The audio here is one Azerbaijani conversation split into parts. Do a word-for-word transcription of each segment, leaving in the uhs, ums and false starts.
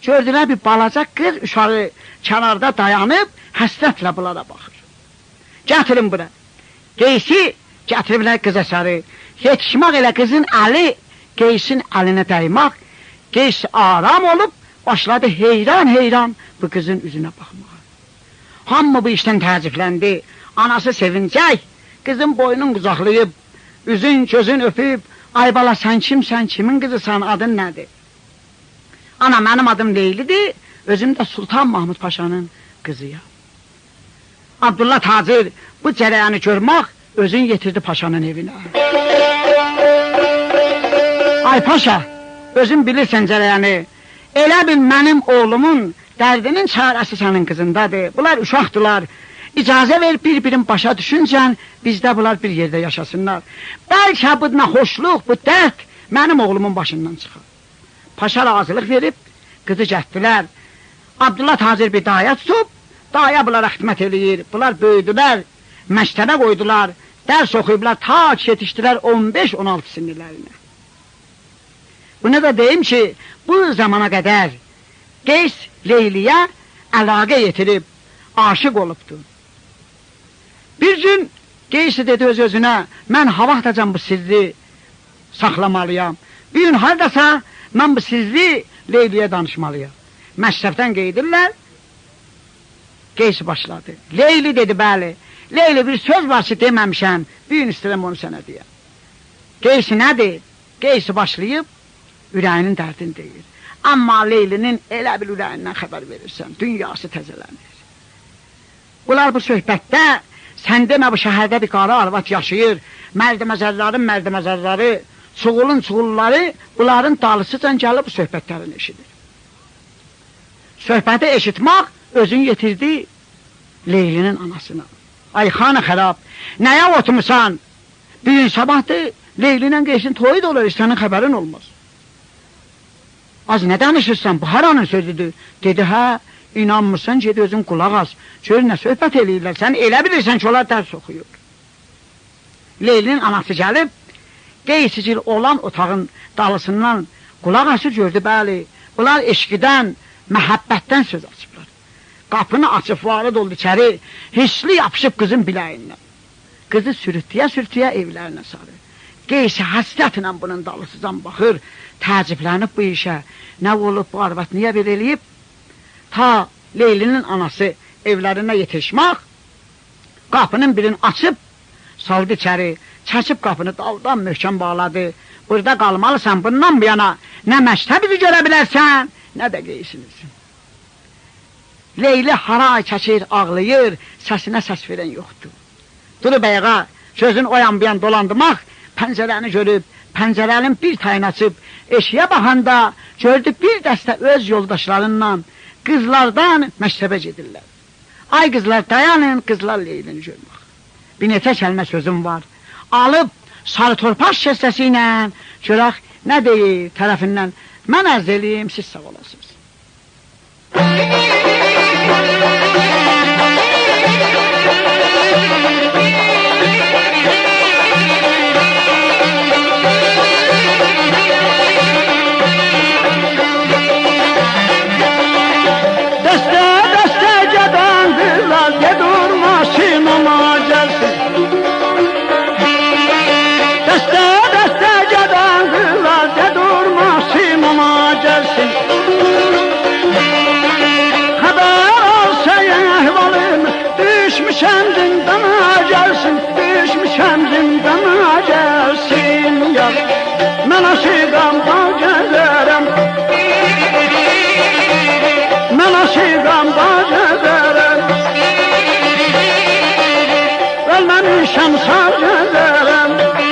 gördülər bir balaca qız uşağı kənarda dayanıb, həsrətlə bunlara baxır. Gətirin bura. Qeysi gətiriblər qıza sarı. Yetişmək elə qızın əli, Qeysin əlinə dəymək. Qeys aram olub, başladı heyran-heyran bu qızın üzünə baxmağa. Hamı bu işdən təəccübləndi. Anası sevincək, qızın boynun qucaqlayıb, üzün, gözün öpüb, ay bala sən kimsən, kimin qızısan, adın nədir? Ana, mənim adım Leylidir, özüm də Sultan Mahmud Paşanın qızıyam. Abdullah Tacir bu cərəyanı görmək, özün yetirdi paşanın evinə. Ay paşa, özün bilirsən cərəyanı, elə bil mənim oğlumun dərdinin çarəsi sənin qızındadır. Bunlar uşaqdılar, icazə ver bir-birin başa düşüncən, bizdə bunlar bir yerdə yaşasınlar. Bəlkə bu xoşluq, bu dərd mənim oğlumun başından çıxar. Paşa razılıq verib, qızı gətdilər. Abdullah Tacir bir daya tutub, daya bunlar xidmət eləyir. Bunlar böyüdülər, məktəbə qoydular, dərs oxuyublar, ta ki yetişdilər on beş on altı sinirlərinə. Bunu da deyim ki, bu zamana qədər Qeys Leyliyə əlaqə yetirib, aşıq olubdur. Bir gün Qeysi dedi öz-özünə, mən hava atacam bu sirri saxlamalıyam. Bir gün haradasa, mən bu sirri Leyliyə danışmalıyam. Məktəbdən qeydirlər, Qeysi başladı. Leyli dedi, bəli, Leyli bir söz var ki deməmişəm, bir gün istəyirəm onu sənə deyəm. Qeysi nədir? Qeysi başlayıb, ürəyinin dərdini deyir. Amma Leylinin elə bir ürəyindən xəbər verirsən, dünyası təzələnir. Bunlar bu söhbətdə, sən demə bu şəhərdə bir qara arvat yaşayır, mərdə-məzərlərin mərdə-məzərləri, çuğulun çuğulları, bunların dalısıcan gəlib bu söhbətlərini eşidir. Söhbəti eşitmək özün yetirdi Leylinin anasına. Ay xanı xərab, nəyə oturmuşsan? Bir gün sabahdır, Leylinin Qeysin toyu da olur, sənin xəbərin olmaz. Az nə danışırsan, bu haranın sözüdür. Dedi, hə, inanmırsan, gedi özün qulaq az. Gör, nə söhbət eləyirlər, sən elə bilirsən ki, onlar dərs oxuyur. Leylinin anası gəlib, Qeysicil olan otağın dalısından qulaq açır, gördü, bəli. Bunlar eşqidən, məhəbbətdən söz açıblar. Qapını açıb, varı doldu içəri, hissli yapışıb qızın biləyindən. Qızı sürütüyə-sürütüyə evlərinə sarı. Qeysi həsrətlə bunun dalısıcan baxır, təəccüblənib bu işə, nə olub bu arvat, niyə bir eləyib? Ta Leylinin anası evlərinə yetişmək, qapının birini açıb, saldı içəri, çəkib qapını daldan möhkəm bağladı. Burada qalmalısan, bundan bu yana, nə məktəbizi görə bilərsən, nə də Qeysinizsin. Leyli haray çəkir, ağlayır, səsinə səs verən yoxdur. Durub ayağa, sözün o yan bu yan dolandırmaq, pəncərəni görüb, pəncərənin bir tayını açıb, eşiyə baxanda gördü bir dəstə öz yoldaşlarından, qızlardan məktəbə gedirlər. Ay qızlar dayanın, qızlar Leylini görmək. Bir neçə kəlmə sözüm var. Alıb sarı torpaq şəstəsi ilə görək nə deyir tərəfindən. Mən ərz eləyim, siz sağ olasınız. Düşmüşəm zindana gəlsin, düşmüşəm zindana gəlsin, yar. Mən aşıqam dağ gəzərəm, mən aşıqam dağ gəzərəm, ölməmişəm sağ gəzərəm.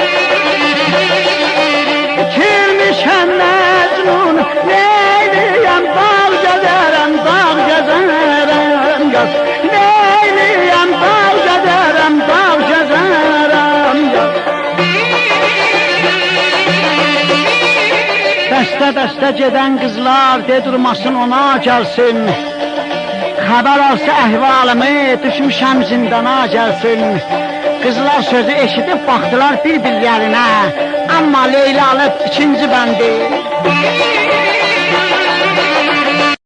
İtirmişəm Məcnun, neyliyəm dağ gəzərəm, dağ gəzərəm, yar. Neyliyəm dağ gəzərəm, dağ gəzərəm, yar. Dəstə-dəstə gedən qızlar, de durmasın ona gəlsin. Xəbər alsa əhvalımı, düşmüşəm zindana gəlsin. Qızlar sözü eşidib baxdılar bir-birlərinə, amma Leyla alıb ikinci bəndi.